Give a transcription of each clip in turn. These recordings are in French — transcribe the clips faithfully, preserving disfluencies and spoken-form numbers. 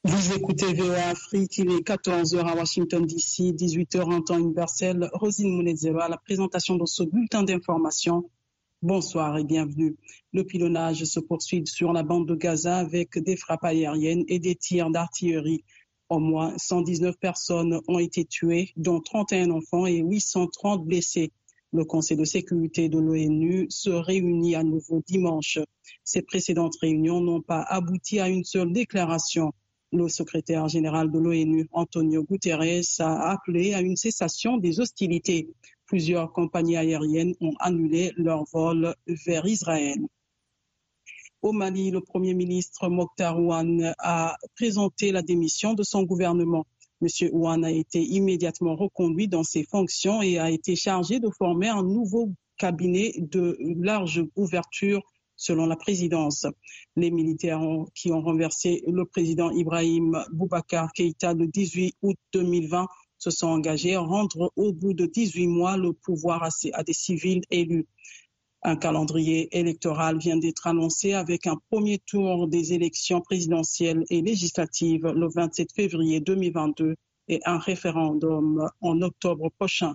Vous écoutez V O A Afrique, il est quatorze heures à Washington D C, dix-huit heures en temps universel. Rosine Mounezero à la présentation de ce bulletin d'information. Bonsoir et bienvenue. Le pilonnage se poursuit sur la bande de Gaza avec des frappes aériennes et des tirs d'artillerie. Au moins cent dix-neuf personnes ont été tuées, dont trente et un enfants et huit cent trente blessés. Le Conseil de sécurité de l'ONU se réunit à nouveau dimanche. Ces précédentes réunions n'ont pas abouti à une seule déclaration. Le secrétaire général de l'ONU, Antonio Guterres, a appelé à une cessation des hostilités. Plusieurs compagnies aériennes ont annulé leur vol vers Israël. Au Mali, le Premier ministre Mokhtar Ouane a présenté la démission de son gouvernement. M. Ouane a été immédiatement reconduit dans ses fonctions et a été chargé de former un nouveau cabinet de large ouverture selon la présidence. Les militaires ont, qui ont renversé le président Ibrahim Boubacar Keïta le dix-huit août deux mille vingt se sont engagés à rendre au bout de dix-huit mois le pouvoir à, à des civils élus. Un calendrier électoral vient d'être annoncé avec un premier tour des élections présidentielles et législatives le vingt-sept février deux mille vingt-deux et un référendum en octobre prochain.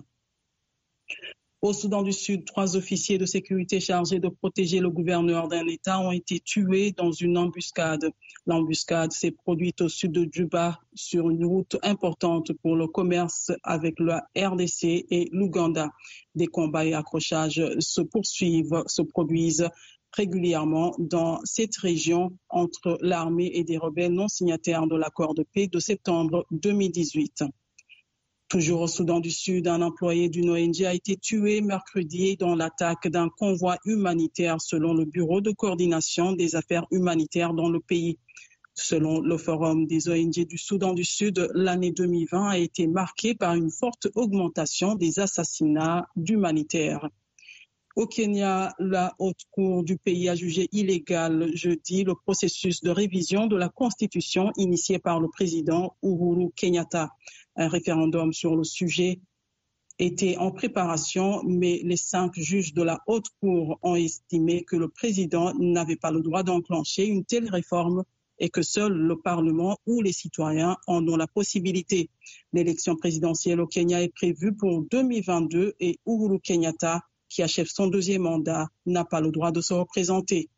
Au Soudan du Sud, trois officiers de sécurité chargés de protéger le gouverneur d'un État ont été tués dans une embuscade. L'embuscade s'est produite au sud de Djouba sur une route importante pour le commerce avec la R D C et l'Ouganda. Des combats et accrochages se poursuivent, se produisent régulièrement dans cette région entre l'armée et des rebelles non signataires de l'accord de paix de septembre deux mille dix-huit. Toujours au Soudan du Sud, un employé d'une O N G a été tué mercredi dans l'attaque d'un convoi humanitaire selon le Bureau de coordination des affaires humanitaires dans le pays. Selon le Forum des O N G du Soudan du Sud, l'année deux mille vingt a été marquée par une forte augmentation des assassinats d'humanitaires. Au Kenya, la haute cour du pays a jugé illégal jeudi le processus de révision de la Constitution initié par le président Uhuru Kenyatta. Un référendum sur le sujet était en préparation, mais les cinq juges de la haute cour ont estimé que le président n'avait pas le droit d'enclencher une telle réforme et que seul le Parlement ou les citoyens en ont la possibilité. L'élection présidentielle au Kenya est prévue pour deux mille vingt-deux et Uhuru Kenyatta, qui achève son deuxième mandat, n'a pas le droit de se représenter.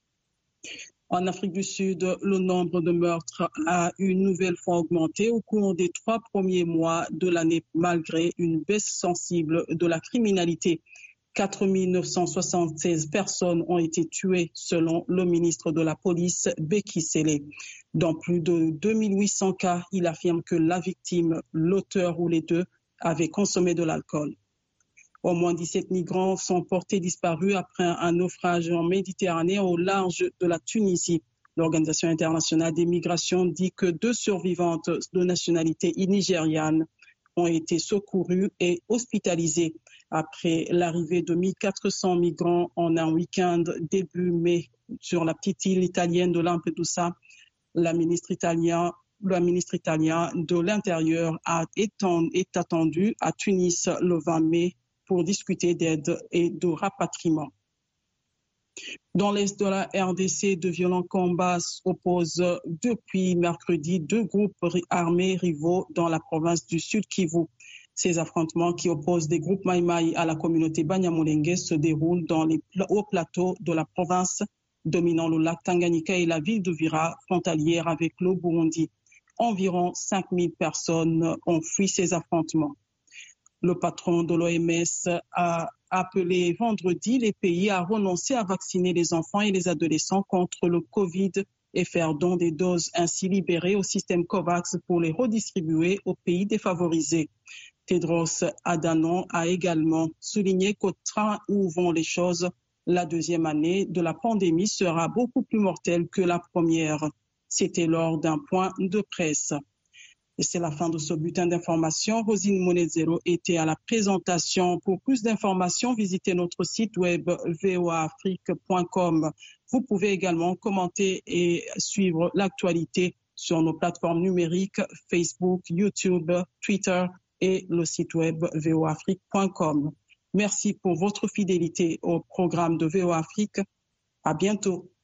En Afrique du Sud, le nombre de meurtres a une nouvelle fois augmenté au cours des trois premiers mois de l'année, malgré une baisse sensible de la criminalité. quatre mille neuf cent soixante-seize personnes ont été tuées, selon le ministre de la Police, Beki Sele. Dans plus de deux mille huit cents cas, il affirme que la victime, l'auteur ou les deux, avaient consommé de l'alcool. Au moins dix-sept migrants sont portés disparus après un naufrage en Méditerranée au large de la Tunisie. L'Organisation internationale des migrations dit que deux survivantes de nationalité nigériane ont été secourues et hospitalisées après l'arrivée de mille quatre cents migrants en un week-end début mai sur la petite île italienne de Lampedusa. La ministre italienne Le ministre italien de l'Intérieur a étendu, est attendu à Tunis le vingt mai pour discuter d'aide et de rapatriement. Dans l'est de la R D C, de violents combats opposent depuis mercredi deux groupes armés rivaux dans la province du Sud Kivu. Ces affrontements qui opposent des groupes Maïmaï à la communauté Banyamulenge se déroulent dans les hauts plateaux de la province, dominant le lac Tanganyika et la ville de Vira, frontalière avec le Burundi. Environ cinq mille personnes ont fui ces affrontements. Le patron de l'O M S a appelé vendredi les pays à renoncer à vacciner les enfants et les adolescents contre le Covid et faire don des doses ainsi libérées au système COVAX pour les redistribuer aux pays défavorisés. Tedros Adhanom a également souligné qu'au train où vont les choses, la deuxième année de la pandémie sera beaucoup plus mortelle que la première. C'était lors d'un point de presse. Et c'est la fin de ce bulletin d'information. Rosine Mounezero était à la présentation. Pour plus d'informations, visitez notre site web v o a afrique point com. Vous pouvez également commenter et suivre l'actualité sur nos plateformes numériques Facebook, YouTube, Twitter et le site web v o a afrique point com. Merci pour votre fidélité au programme de V O A Afrique. À bientôt.